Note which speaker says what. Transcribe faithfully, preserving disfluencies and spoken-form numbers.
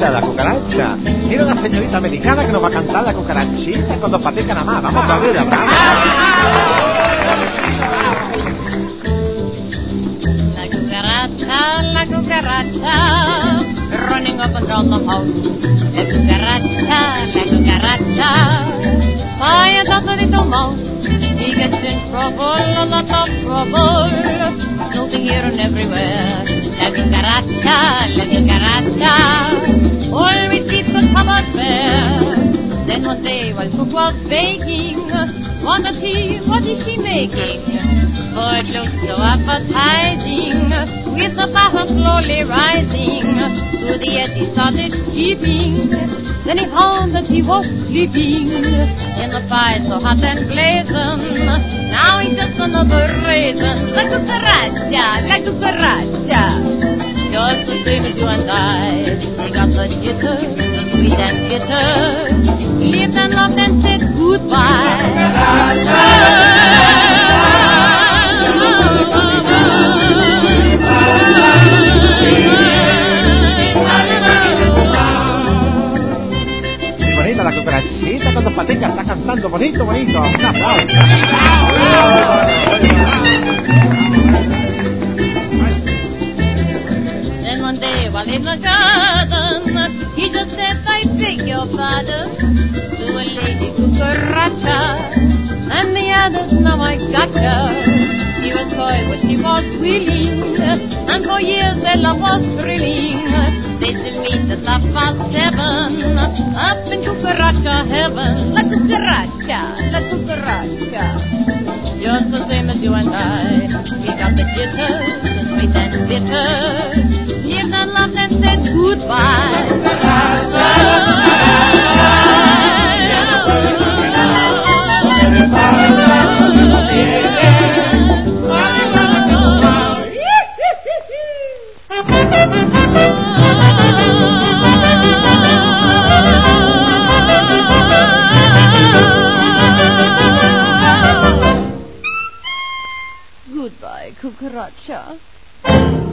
Speaker 1: Mira la cucaracha. Mira la señorita americana que nos va a cantar la cucarachita con dos patitas nada más. Vamos a verla, vamos.
Speaker 2: La cucaracha, la cucaracha, running up and down the house. La cucaracha, la cucaracha, by a little mouse. He gets in trouble, a lot of trouble, snooping here and everywhere. La cucaracha, la cucaracha, always keeps the cupboard bare. Then one day while cook was baking, wondered he, what is she making? For it looked so appetizing, with the batter slowly rising. To the edge he started keeping, then he found that he was sleeping in the fire so hot and blazing. Now he's just another raisin. La cucaracha, la cucaracha, just the same as you and I. He got the jitters, the sweet and bitter, lived and loved and said goodbye.
Speaker 1: Bonita la cucarachita con dos patitas, está cantando bonito, bonito. Un aplauso.
Speaker 2: Then one day while in the garden, he just said, I beg your pardon, to a lady cucaracha, and the others, now I gotcha. She was coy, but she was willing, and for years their love was thrilling. They still meet at half past seven, up in cucaracha heaven. La cucaracha, la cucaracha, just the same as you and I. We got the jitters, the sweet and bitter, lived and loved and said goodbye. Goodbye, cucaracha.